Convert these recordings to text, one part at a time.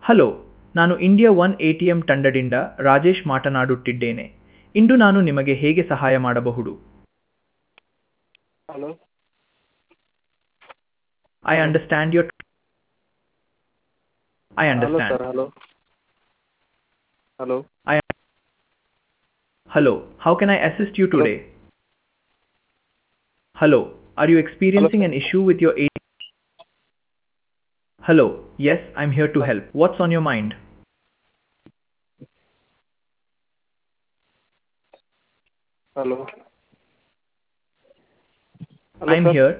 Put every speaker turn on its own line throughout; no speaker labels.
Hello, ನಾನು India one ATM ತಂಡದಿಂದ ರಾಜೇಶ್ ಮಾತನಾಡುತ್ತಿದ್ದೇನೆ. ಇಂದು ನಾನು ನಿಮಗೆ ಹೇಗೆ ಸಹಾಯ ಮಾಡಬಹುದು?
Hello
I
hello
understand your I
hello
understand.
Sir hello hello
I Hello, how can I assist you
hello
today? Hello, are you
hello
experiencing
sir
an issue with your ATM? Hello, yes, I'm here to help. What's on your mind?
Hello hello
I'm
sir
here.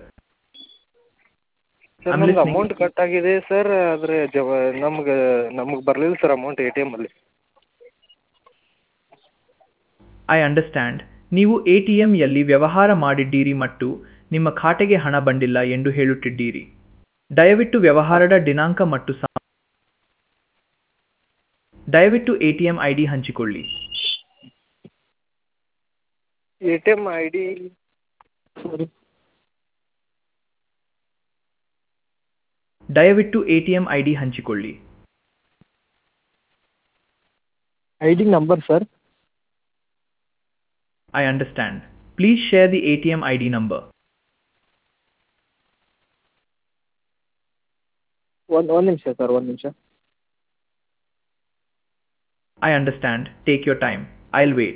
Sir
I'm
ನಮ್ದು
listening.
Amount cut ಆಗಿದೆ sir, ಆದರೆ ನಮಗೆ ಬರಲಿಲ್ಲ sir amount A T ಎಮ್ಮಲ್ಲಿ.
I understand. ನೀವು ATM ಯಲ್ಲಿ ವ್ಯವಹಾರ ಮಾಡಿದ್ದೀರಿ ಮತ್ತು ನಿಮ್ಮ ಖಾತೆಗೆ ಹಣ ಬಂದಿಲ್ಲ ಎಂದು ಹೇಳುತ್ತಿದ್ದೀರಿ. ದಯವಿಟ್ಟು ವ್ಯವಹಾರದ ದಿನಾಂಕ ಮತ್ತು ದಯವಿಟ್ಟು ATM ID ಹಂಚಿಕೊಳ್ಳಿ.
A T M I D ಸರಿ
ದಯವಿಟ್ಟು ATM ID ಹಂಚಿಕೊಳ್ಳಿ.
ಐ ಡಿ number sir
I understand. Please share the ATM ID number.
ಒಂದು ನಿಮಿಷ ಸರ್, ಒಂದು ನಿಮಿಷ.
I understand. Take your time. I'll wait.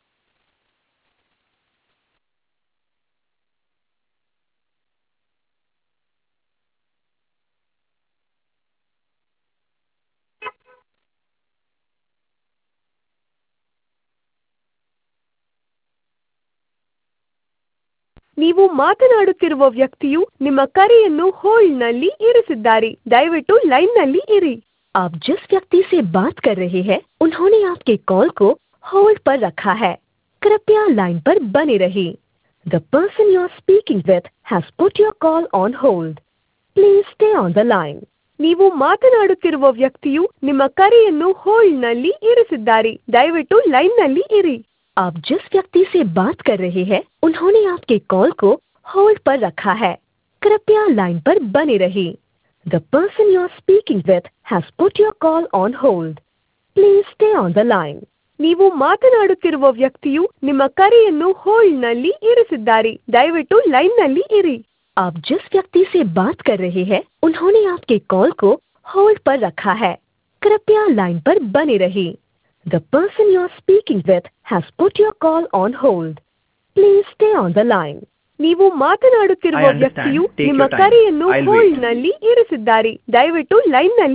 ನೀವು ಮಾತನಾಡುತ್ತಿರುವ ವ್ಯಕ್ತಿಯು ನಿಮ್ಮ ಕರೆಯನ್ನು ಹೋಲ್ಡ್ನಲ್ಲಿ ಇರಿಸಿದ್ದಾರೆ. ದಯವಿಟ್ಟು ಲೈನ್ನಲ್ಲಿ ಇರಿ. आप जिस व्यक्ति से बात कर रहे हैं उन्होंने आपके कॉल को होल्ड पर रखा है. कृपया लाइन पर बने रहिए. The person you are speaking with has put your call on hold. Please stay on the line. ನೀವು ಮಾತನಾಡುತ್ತಿರುವ ವ್ಯಕ್ತಿಯು ನಿಮ್ಮ ಕರೆಯನ್ನು ಹೋಲ್ಡ್ನಲ್ಲಿ ಇರಿಸಿದ್ದಾರೆ. ದಯವಿಟ್ಟು ಲೈನ್ನಲ್ಲಿ ಇರಿ. आप जिस व्यक्ति से बात कर रहे हैं उन्होंने आपके कॉल को होल्ड पर रखा है. कृपया लाइन पर बने रहिए. The person you are speaking with has put your call on hold. Please stay on the line. ನೀವು ಮಾತನಾಡುತ್ತಿರುವ ವ್ಯಕ್ತಿಯು ನಿಮ್ಮ ಕರೆಯನ್ನು ಹೋಲ್ಡ್ನಲ್ಲಿ ಇರಿಸಿದ್ದಾರೆ. ದಯವಿಟ್ಟು ಲೈನ್ನಲ್ಲಿ ಇರಿ. आप जिस व्यक्ति से बात कर रहे हैं उन्होंने आपके कॉल को होल्ड पर रखा है. कृपया लाइन पर बने रहिए. The person you are speaking with has put your call on hold. Please stay on the line. ನೀವು ಮಾತನಾಡುತ್ತಿರುವ
I understand.
ವ್ಯಕ್ತಿಯು
Take
ನಿಮ್ಮ
your time.
ಕರೆಯನ್ನು
I'll wait.
ಹೋಲ್ಡ್ನಲ್ಲಿ ಇರಿಸಿದ್ದಾರೆ. ದಯವಿಟ್ಟು ಲೈನ್ನಲ್ಲಿ